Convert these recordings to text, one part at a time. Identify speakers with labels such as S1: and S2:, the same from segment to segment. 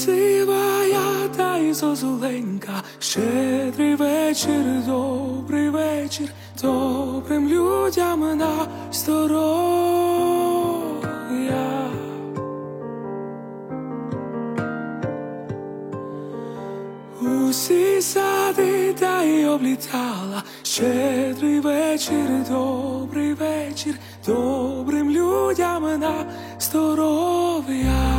S1: сивая та й зозуленька, щедрий вечір, добрий вечір, добрим людям на здоров'я. Усі сади та й облітала, щедрий вечір, добрий вечір, добрим людям на здоров'я.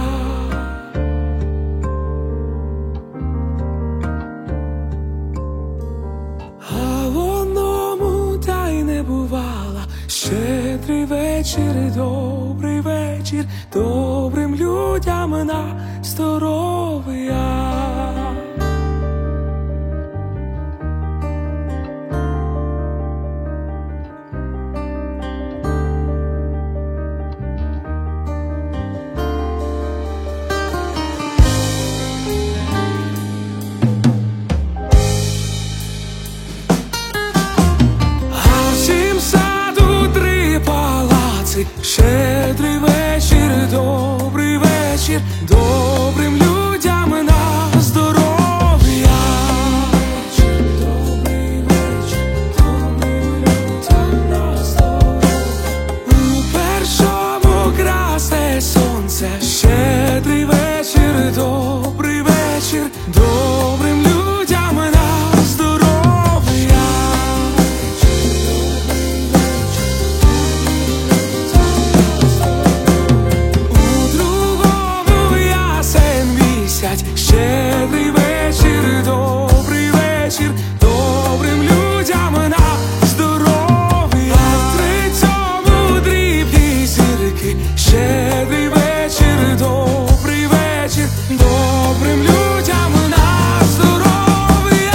S1: А в одному та й не бувала, щедрий вечір, добрий вечір, добрим людям на здоров'я. Щедрий вечір, добрий вечір, добрим людям на здоров'я. Добрий вечір, добрим людям на здоров'я. У першому красне сонце, щедрий вечір, добрий вечір, добрим людям на здоров'я. Щедрий вечір, добрий вечір, добрим людям на здоров'я. В третьому дрібні зірки, щедрий вечір, добрий вечір, добрим людям на здоров'я.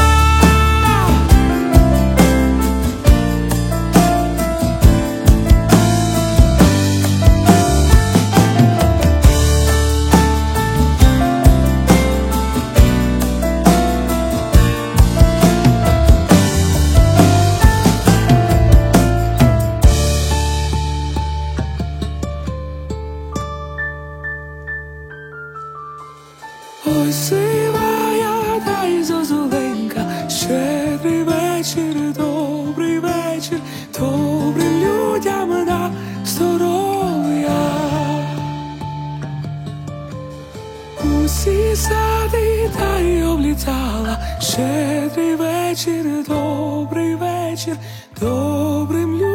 S1: Ой, сивая та й зозуленька, щедрий вечір, добрий вечір, добрим людям на здоров'я. Усі сади та й облітала, щедрий вечір, добрий вечір, добрим людям.